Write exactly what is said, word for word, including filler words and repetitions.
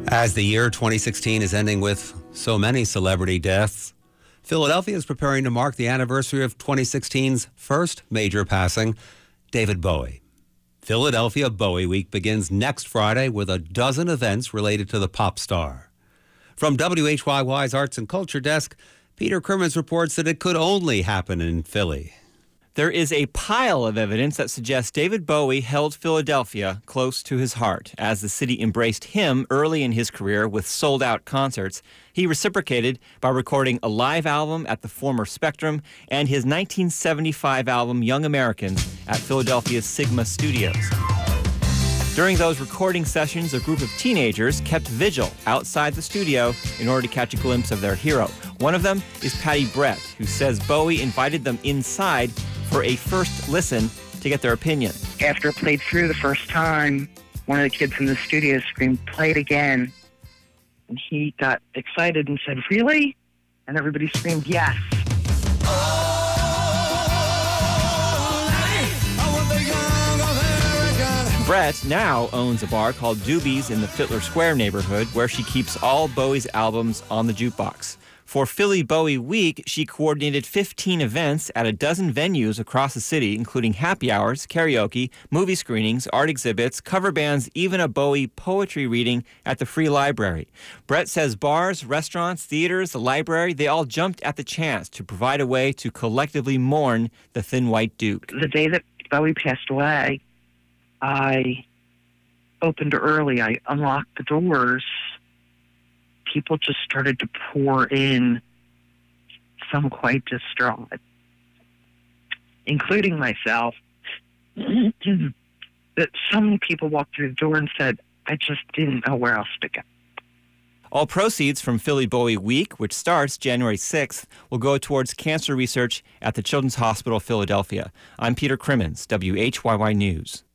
As the year twenty sixteen is ending with so many celebrity deaths, Philadelphia is preparing to mark the anniversary of twenty sixteen's first major passing, David Bowie. Philadelphia Bowie Week begins next Friday with a dozen events related to the pop star. From W H Y Y's Arts and Culture Desk, Peter Crimmins reports that it could only happen in Philly. There is a pile of evidence that suggests David Bowie held Philadelphia close to his heart. As the city embraced him early in his career with sold-out concerts, he reciprocated by recording a live album at the former Spectrum and his nineteen seventy-five album Young Americans at Philadelphia's Sigma Studios. During those recording sessions, a group of teenagers kept vigil outside the studio in order to catch a glimpse of their hero. One of them is Patty Brett, who says Bowie invited them inside for a first listen to get their opinion. After it played through the first time, one of the kids in the studio screamed, "Play it again." And he got excited and said, "Really?" And everybody screamed, "Yes." Brett now owns a bar called Doobie's in the Fittler Square neighborhood, where she keeps all Bowie's albums on the jukebox. For Philly Bowie Week, she coordinated fifteen events at a dozen venues across the city, including happy hours, karaoke, movie screenings, art exhibits, cover bands, even a Bowie poetry reading at the Free Library. Brett says bars, restaurants, theaters, the library, they all jumped at the chance to provide a way to collectively mourn the Thin White Duke. The day that Bowie passed away, I opened early. I unlocked the doors. People just started to pour in, some quite distraught, including myself. That some people walked through the door and said, "I just didn't know where else to go." All proceeds from Philly Bowie Week, which starts January sixth, will go towards cancer research at the Children's Hospital of Philadelphia. I'm Peter Crimmins, W H Y Y News.